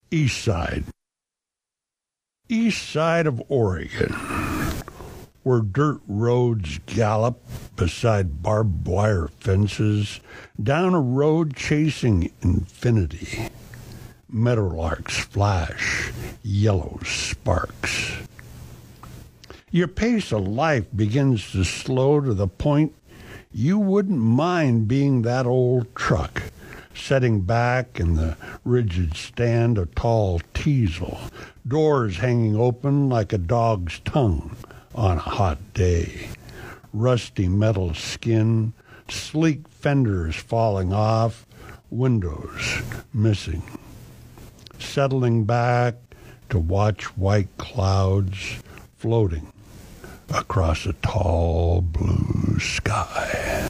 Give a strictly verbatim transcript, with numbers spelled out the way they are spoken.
East Side. East side of Oregon, where dirt roads gallop beside barbed wire fences, down a road chasing infinity. Meadowlarks flash yellow sparks. Your pace of life begins to slow to the point you wouldn't mind being that old truck, setting back in the rigid stand of tall teasel, doors hanging open like a dog's tongue on a hot day, rusty metal skin, sleek fenders falling off, windows missing, settling back to watch white clouds floating across a tall blue sky.